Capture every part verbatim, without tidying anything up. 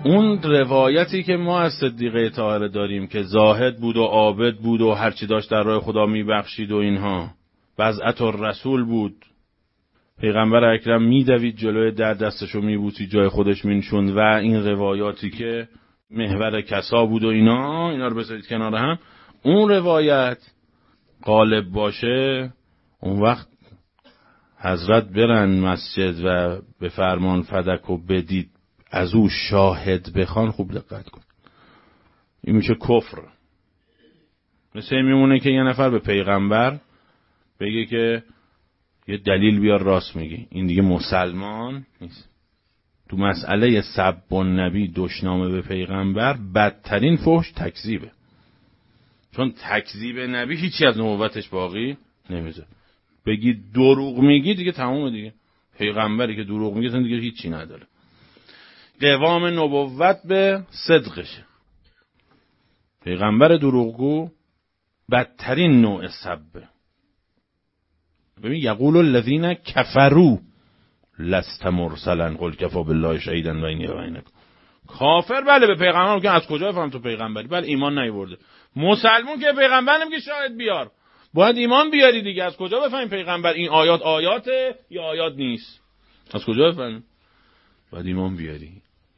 اون روایتی که ما از صدیقه طاهره داریم که زاهد بود و عابد بود و هرچی داشت در راه خدا میبخشید و اینها، بضعت الرسول بود، پیغمبر اکرم میدوید جلوی در دستشو میبوسی جای خودش مینشوند، و این روایاتی که محور کسا بود و اینا، اینا رو بذارید کنار هم، اون روایت غالب باشه، اون وقت حضرت برن مسجد و به فرمان فدک و بدید از او شاهد بخوان. خوب دقت کن، این میشه کفر. مثل میمونه که یه نفر به پیغمبر بگه که یه دلیل بیار راست میگی، این دیگه مسلمان نیست. تو مسئله سب النبی، دشنامه به پیغمبر، بدترین فحش تکذیبه، چون تکذیب نبی هیچی از نبوتش باقی نمیذاره. بگی دروغ میگی دیگه تمومه دیگه، پیغمبری که دروغ میگه دیگه هیچی نداره. قوام نبوت به صدقشه. پیغمبر دروغگو بدترین نوع سبه. ببین یقول الذین کفروا لست مرسلا قل کفی بالله شهیدا بینی و بینکم. کافر بله به پیغمبر میگه از کجا بفهم تو پیغمبری، بله ایمان نیورده. مسلمون که پیغمبر نمیگه شاهد بیار، باید ایمان بیاری دیگه. از کجا بفهمیم پیغمبر این آیات آیاته یا آیات نیست؟ از کجا بفهمیم؟ باید ایمان بیاری.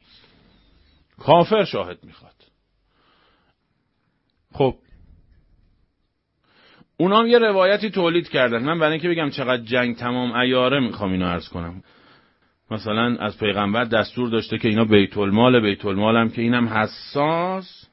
کافر شاهد میخواد. خب اونا هم یه روایتی تولید کردن. من برای اینکه بگم چقدر جنگ تمام عیاره میخوام اینو عرض کنم. مثلا از پیغمبر دستور داشته که اینا بیت المال، بیت المال هم که اینم حساس.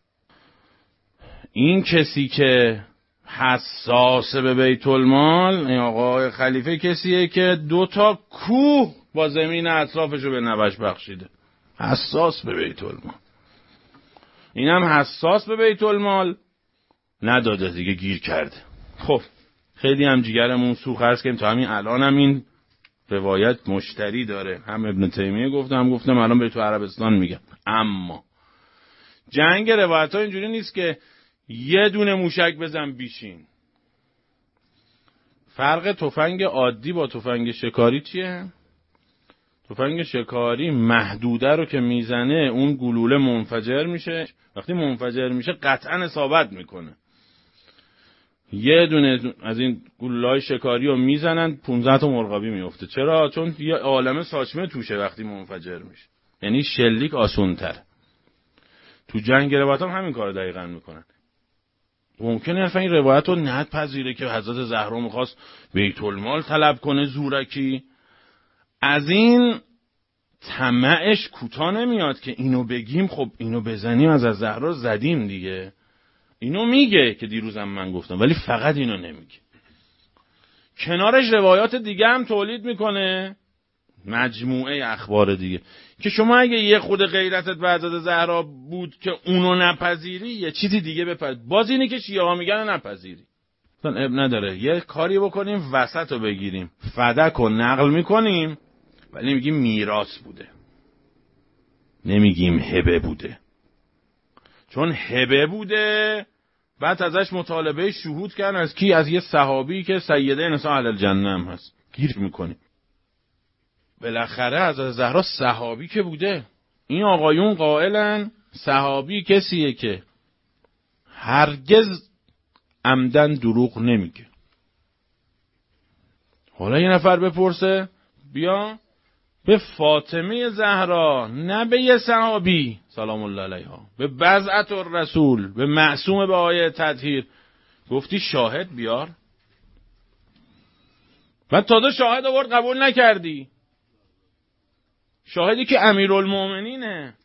این کسی که حساسه به بیت المال، این آقای خلیفه کسیه که دو تا کوه با زمین اطرافشو به نوش بخشیده. حساس به بیت المال. اینم حساس به بیت المال نداده دیگه، گیر کرده. خب خیلی هم جیگرمون سوخ هست که تا همین الان هم این روایت مشتری داره. هم ابن تیمیه گفتم، هم گفتم الان به تو عربستان میگم. اما جنگ روایت ها اینجوری نیست که یه دونه موشک بزن بیشین. فرق تفنگ عادی با تفنگ شکاری چیه؟ تفنگ شکاری محدوده رو که میزنه اون گلوله منفجر میشه. وقتی منفجر میشه قطعا اصابت میکنه. یه دونه از این گلوله‌های شکاری رو میزنن پانزده تا مرغابی میفته. چرا؟ چون یه عالمه ساچمه توشه وقتی منفجر میشه. یعنی شلیک آسان‌تر. تو جنگ روایت هم همین کار دقیقاً میکنن. ممکنه اصلا این روایت رو نپذیره که حضرت زهرا میخواست بیت المال طلب کنه زورکی. از این طمعش کوتاه نمیاد که اینو بگیم، خب اینو بزنیم از از زهرا زدیم دیگه. اینو میگه که دیروزم من گفتم، ولی فقط اینو نمیگه. کنارش روایات دیگه هم تولید میکنه، مجموعه اخبار دیگه، که شما اگه یه خود غیرتت به حضرت زهرا بود که اونو نپذیری، یه چیزی دیگه بپذیر. باز اینی که شیعه ها میگن نپذیری، اصلا اب نداره. یه کاری بکنیم وسط رو بگیریم، فدک رو نقل میکنیم، ولی میگیم میراث بوده، نمیگیم هبه بوده. چون هبه بوده بعد ازش مطالبه شهود کردن از کی؟ از یه صحابی که سیده نساء اهل الجنه هم هست. گیر میکنیم. بالاخره حضرت زهرا صحابی که بوده. این آقایون قائلن صحابی کسیه که هرگز عمدن دروغ نمیگه. حالا یه نفر بپرسه، بیا به فاطمه زهرا، نه به یه صحابی سلام الله علیها، به بضعت الرسول، به معصوم به آیه تطهیر گفتی شاهد بیار، بعد تازه شاهد آورد قبول نکردی. شاهدی که امیرالمومنینه.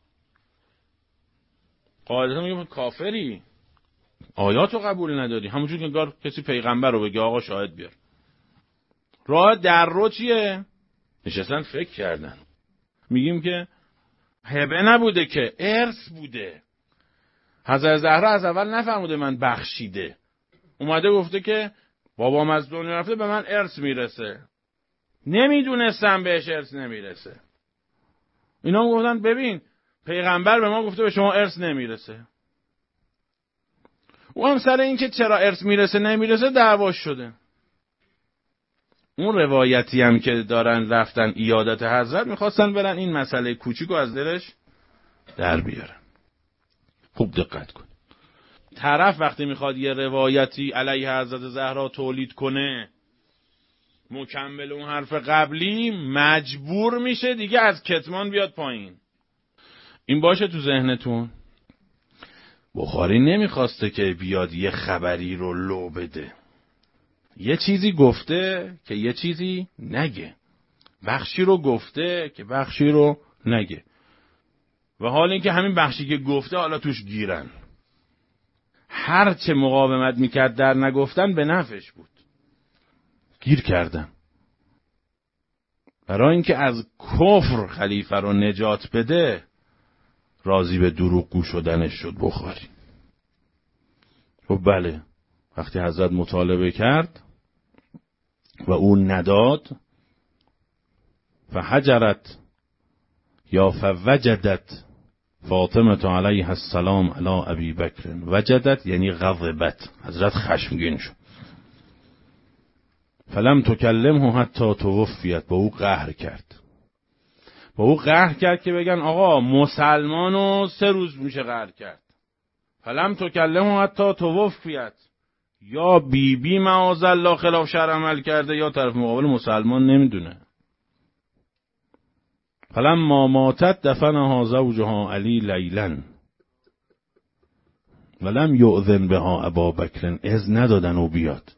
قاعدتا میگه کافری، آیاتو قبول نداری. همونجور که انگار کسی پیغمبر رو بگه آقا شاهد بیار. راه در رو چیه؟ نشستن فکر کردن. میگیم که هبه نبوده که ارث بوده. حضرت زهرا از اول نفهموده من بخشیده، اومده گفته که بابام از دنیا رفته به من ارث میرسه. نمیدونستم بهش ارث نمیرسه. اینا هم گفتن ببین پیغمبر به ما گفته به شما ارث نمیرسه. او هم سر این که چرا ارث میرسه نمیرسه دعوا شده. اون روایتی هم که دارن رفتن عیادت حضرت میخواستن برن این مسئله کوچیکو از دلش در بیارن. خوب دقت کن. طرف وقتی میخواد یه روایتی علیه حضرت زهرا تولید کنه مکمل اون حرف قبلی، مجبور میشه دیگه از کتمان بیاد پایین. این باشه تو ذهنتون. بخاری نمیخواسته که بیاد یه خبری رو لو بده. یه چیزی گفته که یه چیزی نگه. بخشی رو گفته که بخشی رو نگه. و حال این که همین بخشی که گفته حالا توش گیرن. هر چه مقاومت میکرد در نگفتن به نفعش بود. گیر کردن. برای اینکه از کفر خلیفه رو نجات بده راضی به دروغگو شدنش شد بخاری. خب بله، وقتی حضرت مطالبه کرد و اون نداد، فحجرت یا فوجدت فاطمه علیها السلام علی ابی بکر. وجدت یعنی غضبت، حضرت خشمگین شد. فلم تکلمه حتی توفیت، با او قهر کرد. با او قهر کرد که بگن آقا مسلمانو سه روز میشه قهر کرد. فلم تکلمه حتی توفیت، یا بی بی معاذ الله خلاف شرع عمل کرده یا طرف مقابل مسلمان نمیدونه. فلم ما ماتت دفنها زوجها علی لیلا ولم یؤذن بها ابا بکر، اذن ندادن او بیاد.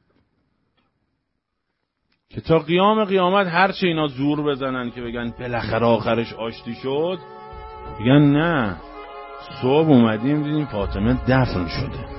که تا قیام قیامت هر چه اینا زور بزنن که بگن بالاخره آخرش آشتی شد، بگن نه، صبح اومدیم دیدیم فاطمه دفن شده.